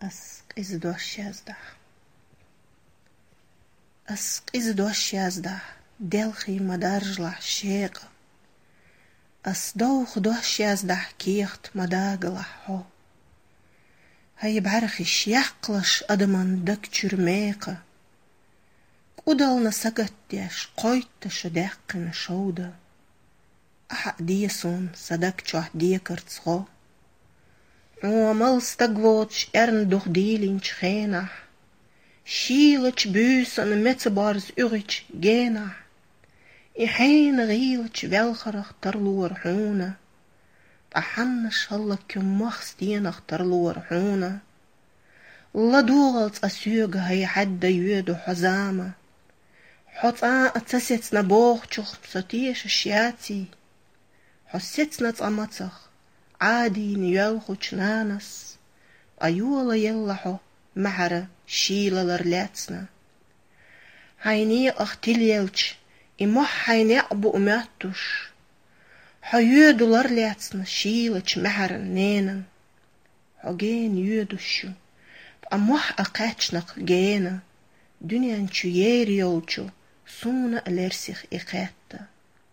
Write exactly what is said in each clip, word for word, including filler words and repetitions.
As izdoš jazda. As izdoš jazda. Delchi madarjla sheqa. As دوخ دوش jazda كيخت مداغلا ho. هاي بعرخش يقلش أدمان دك تشرميقة. كودالنا سقتيش قويتش داقنا شودا. أحق ديسون صدق تشوح ديكرت صغو. ومال استقوتش ارن دوخ ديلينش خينح. شيلتش بوسن متبارز اغيتش جينح. إحين غيلتش velgerach ترلور حونا. أحنش هلا كمخ ستينخ ترلور حونا. لا دوغلت أسيوغ هاي حد يودو حزامة. حطا أتسيتنا بوغتشوخ بساتيش الشياتي. حسيتنا تأمتخ عادي نيالخوش نانس. أيولا يلحو معرة شيلا لرلاتنا. هايني أختليلتش إموح هايني أبو أماتوش. حيودو لرلاتنا شيلتش معرة نينا. حجين يودوشو أموح أقاتشنق جينا. دنيا انشو يريولشو سونا الارسيخ إقاتا.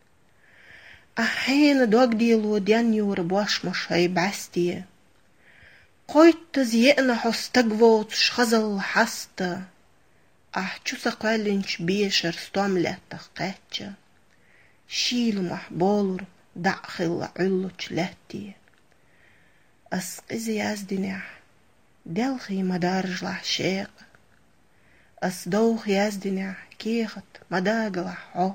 أحين دوغ ديلو ديان يور بواش مش هاي بعستيه. قويت تزيئنا حستقوت شخزل حستا. أحجو سقالنش بيشر ستوملات قاتشا. شيل محبولر داخل علوش لاتي. أسقزي أزدنح دلخي مدارجلح شيق. أس دوخ يزدنح كيخت مداغلح عو.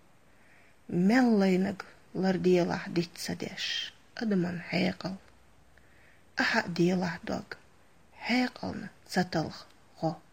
ملينق لرديلح ديت سديش أدمان حيقل. أحق ديلح دوغ حيقلنا ستلخ غو.